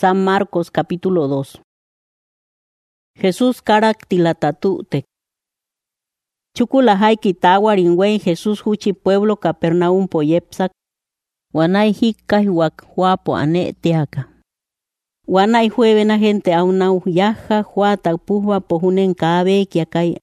San Marcos capítulo 2. Jesús karak tilatatute. Chukula haiki tawaringwey Jesús huchi pueblo Capernaum poyepsak. Wanay hikay wak huapo ane teaka. Wanay juevena gente aunau yaja huata puhwa pohunen kabe kiakay.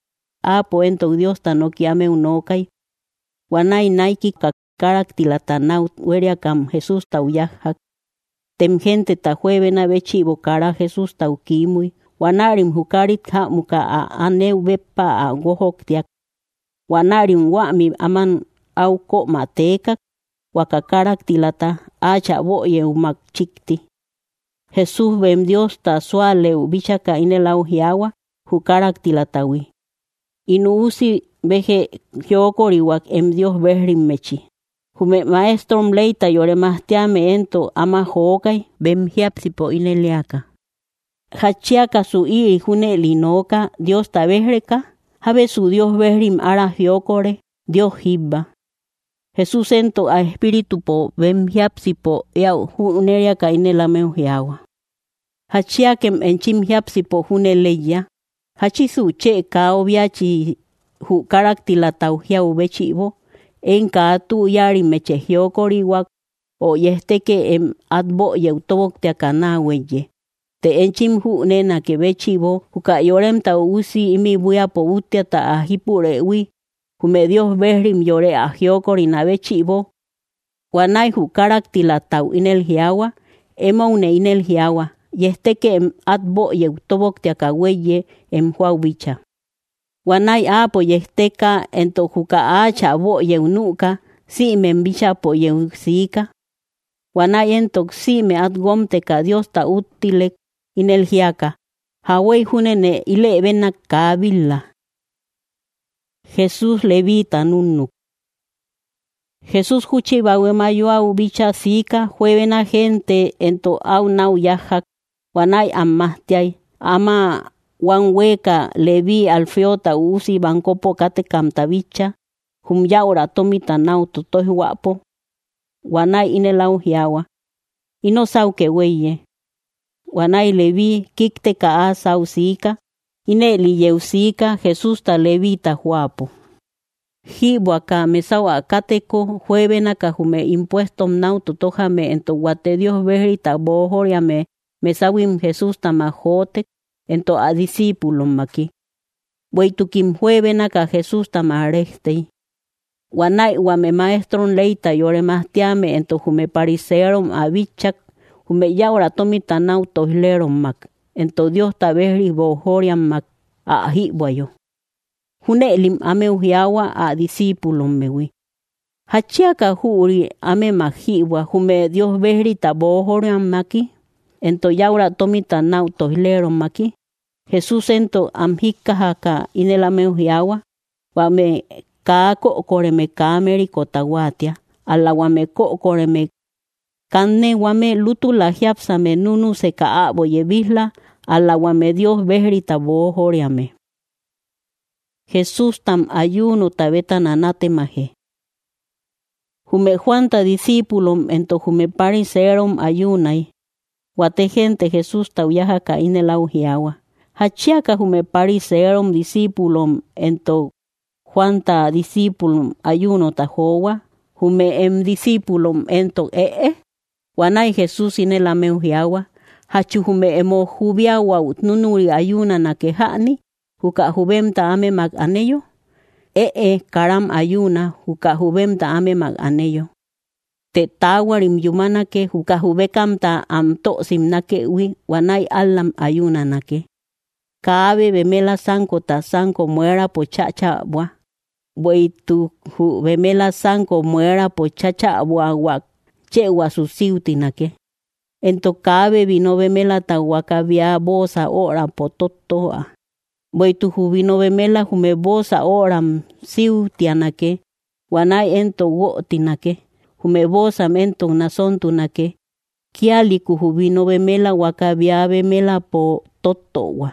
Apo ento Dios tanokiame unokay. Wanay naiki karak tilatanau weriakam Jesús tauyajak. Tem gente ta juevena bechivo kara Jesús taukimui. Wanarim hukarit ha muka a aneu bepa a gohoktiak. Wanarim wami aman au ko mateka. Wakakarak tilata acha boye umak chikti. Jesús bem Dios ta suale ubichaka inelau hiawa hukarak tilatawi. Inu usi beje hiokoriwak em Dios behrim mechi. Hume maestrom leita yore mahtiame ento ama hookay bem hiapsipo ineliaka. Hachiaka su iri june linoka Dios tabehreka, habe su Dios behrim ara hiokore, Dios hibba. Jesús ento a espíritu po bem hiapsipo yau huneriaka inelameu hiawa. Hachiakem enchim hiapsipo june leya, hachisu che ka obiachi hu karaktilatau hiau bechivo, enka tu yari meche hiokoriwak o yesteke em adbo yeutobok te akana weye. Te enchim hu nena ke bechivo huka yorem ta usi imi buya po utia ta ahipure wi hume Dios behrim yore a hiokori na bechivo wanay hu karaktila tau inel hiawa emo une inel hiawa yesteke em adbo yeutobok te akaweye em huau bicha. Wanay apo yesteka ento huka acha bo yeunuka si men bicha po yeusika. Wanay ento si me adgomteka Dios ta utilek inel hiaka, hawei hunene ile bena kabila. Jesús levita nunuk. Jesús huchi bawemayoa ubicha sika, juevena gente ento au nau yahak, wanay amahtiay, ama wanweka levi alfeota usi bankopo kate kamtabicha, humyaura tomita nau tutoy wapo, wanay inelau hiawa, ino sauke weye. Wanay levi kikte kaa sausika, ine liyeusika Jesús ta levita huapo. Hibuaka mesawa kateko juevena kajume impuestom nau tutojame ento guate Dios berita bohoriame mesawim Jesús ta majote ento a discípulo maki. Weitukim juevena ka Jesús ta marestei. Wanay wame maestron leita yore mahtiame ento jume pariserom abichak hume yaura tomita nau tohileron mak. Ento Dios taberi bohoriam mak a ahibwayo. Hune lim ame uhiawa a discípulo mewi. Hachiaka huri ame mahibwa hume Dios behri tabohoriam maki. Ento yaura tomita nau tohileron maki. Jesús ento amhika haka inelame uhiawa. Wame kako koreme kameri kotawatia. Ala wame ko koreme kanne wame lutu la hiapsame nunu se kaabo yebisla ala wame Dios behri tabo horiame. Jesús tam ayuno tabeta nanate maje. Hume Juanta discípulo ento hume pariserom ayunay. Wate gente Jesús tauyaja ka inelau hiawa. Hachiaka hume pariserom discípulo ento Juanta discípulo ayuno tajowa. Hume discípulo ento Wanay Jesús inelameu hiawa, hachuhume emo hubiawa nunuri ayuna na kehani, huka hubem ta ame mag aneyo. Karam ayuna, huka hubem ta ame mag aneyo. Te tawarim yumana ke huka hubekam ta amto simnake wi, wanay alam ayuna nake. Kaabe bemela sanko ta sanko muera po chacha bua. Weitu hu bemela sanko muera po chacha bua wak. Chewa susiuti nake. Ento kabe vino bemela tawaka via bosa ora pototoa. Boitu vino bemela hume bosa oram siuti anake. Wanay ento woti nake. Hume bosa mento nasontu nake. Kialiku vino bemela waka via bemela po totoa.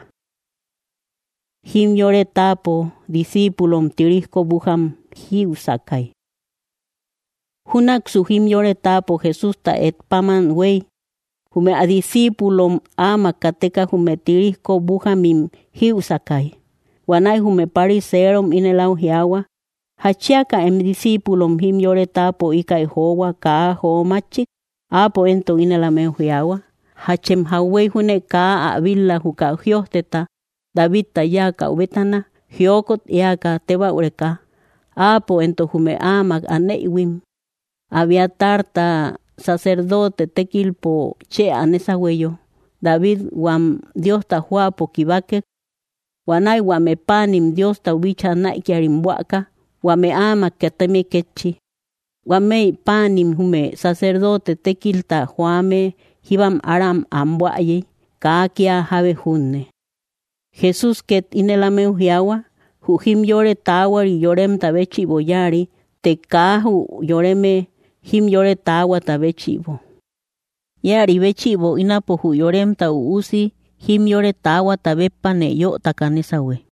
Him yore tapo discípulom tirisco buham hiusakai. Hunak suhim yore tapo Jesús ta et paman wey Hume a discípulo ama kateka hume tirisco buja mim hiusakai. Wanai hume pariserom inelau hiawa. Hachiaka em discípulom him yore tapo ika ehowa ka ho machik. Apo ento inelameu hiawa. Hachem hawei hune ka a villa huka hiosteta. David tayaka ubetana. Hiokot yaka teba ureka. Apo ento hume ama aneiwim. Abiatar ta sacerdote tekilpo che anesa huello. David wam Dios ta huapo kibake. Wanai wame panim Dios ta ubicha naikiarimbuaka. Wame ama kateme kechi. Wame panim hume sacerdote tekilta huame hibam aram ambuaye. Kaakia have hunne. Jesús ket inelameu hiawa. Him yore tawari yorem tabechi boyari. Te kahu yoreme him yore tawa tabechibo. Yari bechibo inapo hu yorem ta uusi him yore tawa tabepane yo takanesawe.